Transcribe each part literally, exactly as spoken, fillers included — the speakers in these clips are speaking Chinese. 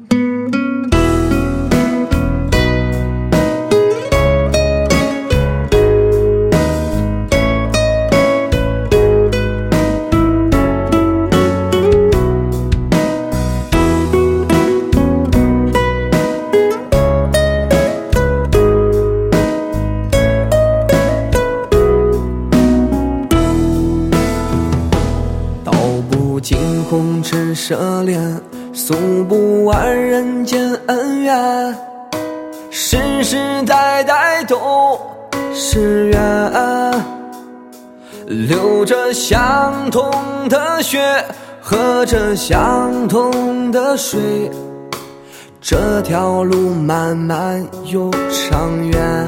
红尘奢恋，诉不完人间恩怨，世世代代都是缘，流着相同的血，喝着相同的水，这条路漫漫又长远。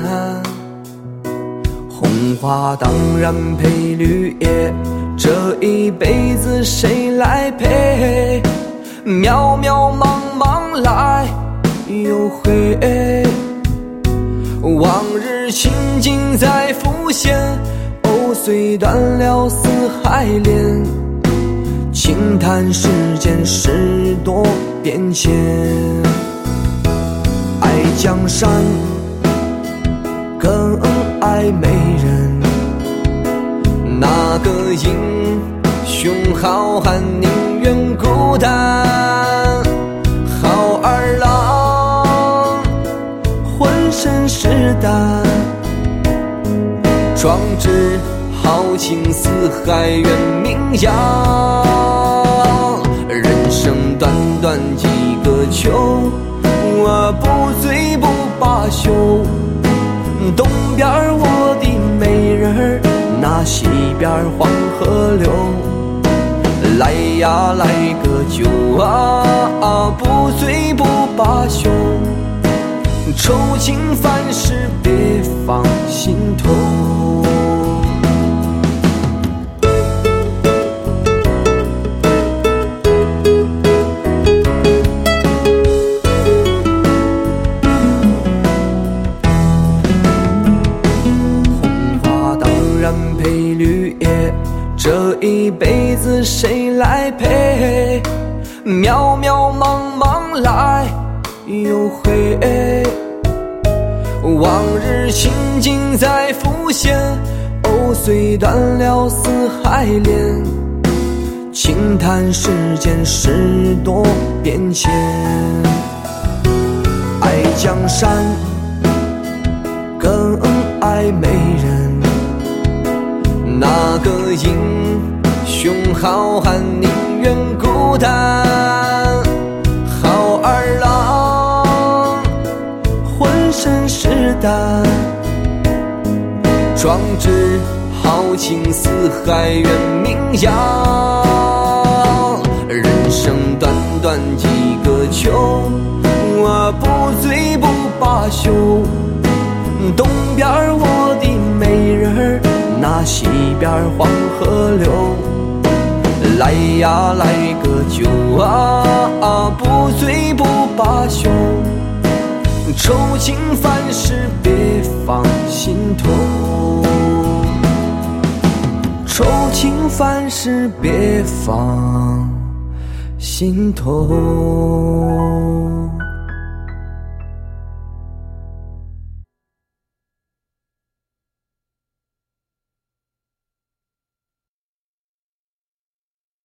红花当然配绿叶，这一辈子谁来陪？渺渺茫茫来又回，往日情景再浮现，藕虽断了丝还连，轻叹世间事多变迁。爱江山更爱美人，那个英雄好汉宁愿孤单，好儿郎浑身是胆，壮志豪情四海远名扬。人生短短几个秋，我不醉不罢休，东边我的美人儿，那西边黄河流。来呀来个酒啊，不醉不罢休，愁情烦事别放心头。配绿叶，这一辈子谁来陪？渺渺茫茫来又回，往日情景再浮现，藕虽断了丝还连，轻叹世间事多变迁。爱江山更爱美人，那个英雄好汉宁愿孤单，好儿郎浑身是胆，壮志豪情四海远名扬。人生短短几个秋，我不醉不罢休，东边我的美人儿，那西边黄河流。来呀来个酒啊，不醉不罢休，愁情烦事别放心头，愁情烦事别放心头。